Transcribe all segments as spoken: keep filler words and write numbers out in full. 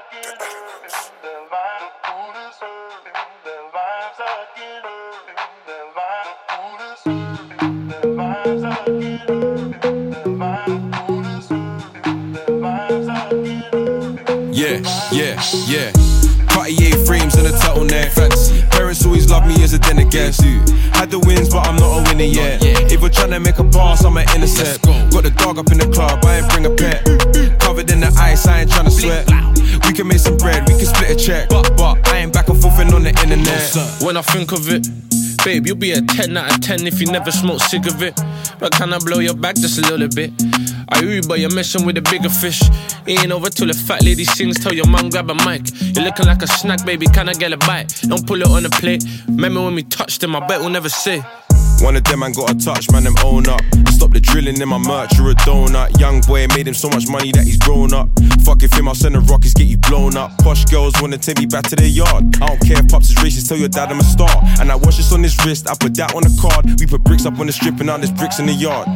Yeah, yeah, yeah. Cartier frames and a turtleneck. Fancy. Parents always love me as a dinner guest. Had the wins, but I'm not a winner yet. If we're trying to make a pass, I'm an intercept. Got the dog up in the club, I ain't bring a pet. Covered in the ice, I ain't trying to sweat. We can make some bread, we can split a check. But, but I ain't back and forth on the internet. When I think of it, babe, you'll be a ten out of ten if you never smoke cigarette. But can I blow your back just a little bit? I hear you, but you're messing with a bigger fish. It ain't over till the fat lady sings. Tell your mum grab a mic. You're looking like a snack, baby, can I get a bite? Don't pull it on the plate. Remember when we touched them, I bet we'll never say. One of them man got a touch, man, them own up. Stop the drilling in my merch, you're a donut. Young boy made him so much money that he's grown up. Fuck if him, I'll send the rockets, get you blown up. Posh girls wanna take me back to their yard. I don't care if pops is racist, tell your dad I'm a star. And I watch this on his wrist, I put that on the card. We put bricks up on the strip and now there's bricks in the yard.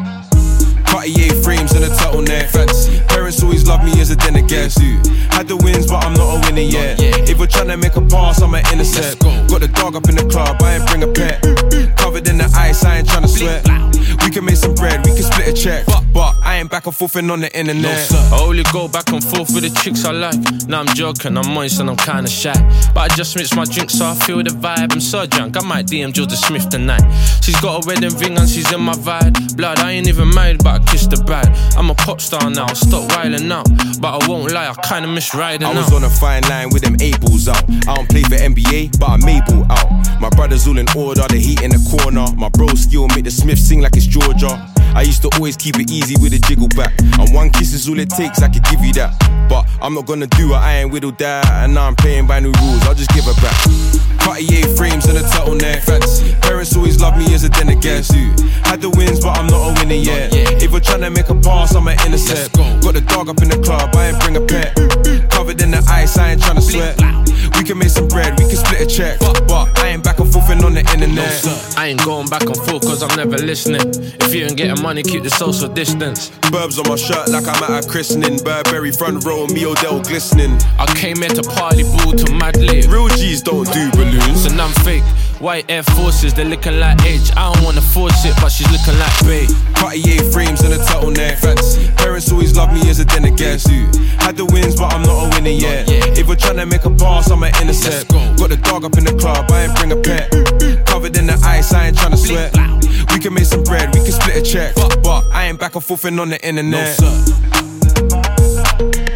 Cartier frames and a turtleneck. Fancy. Parents always love me as a dinner guest. Had the wins, but I'm not a winner yet. If we're trying to make a pass, I'm an intercept. Got the dog up in the club, I ain't bring a pet. Covered in the ice, I ain't trying to sweat. We can make some bread, we can split a check. But, but I ain't back and forth on the internet. No, I only go back and forth with the chicks I like. Now I'm joking, I'm moist and I'm kinda shy. But I just mix my drink so I feel the vibe. I'm so drunk, I might D M Georgia Smith tonight. She's got a wedding ring and she's in my vibe. Blood, I ain't even married, but I kissed the bride. I'm a pop star now, I'll stop wilding out. But I won't lie, I kinda miss riding out. I was out on a fine line with them eight balls out. I don't play for N B A, but I'm able out. My brothers all in order, the heat in the corner. My bro skill make the Smith sing like it's Georgia. I used to always keep it easy with a jiggle back. And one kiss is all it takes, I could give you that. But I'm not gonna do it, I ain't whittled that. And now I'm playing by new rules, I'll just give her back. Cartier frames and a turtleneck. Fancy. Parents always love me as a dinner guest. Had the wins, but I'm not a winner yet. If we're trying to make a pass, I'm an intercept. Got the dog up in the club, I ain't bring a pet. Covered in the ice, I ain't trying to sweat. We can make some bread, we can split a check. But, but I ain't back and forth on the internet. I ain't going back and forth cause I'm never listening. If you ain't getting money, keep the social distance. Burbs on my shirt like I'm at a christening. Burberry front row, me Odell glistening. I came here to party ball to mad lit. Real G's don't do balloons. And I'm fake, white Air Forces, they're looking like Edge. I don't wanna force it, but she's looking like Bae. Cartier frames and a turtleneck. Fancy. Parents always love me as a dinner guest. Had the wins, but I'm not a winner yet. If we're trying to make a pass, I'm an intercept. Got the dog up in the club, I ain't bring a pet. Covered in the ice, I ain't trying to sweat. We can make some bread, we can split a check. But, but I ain't back and forth on the internet. No, sir.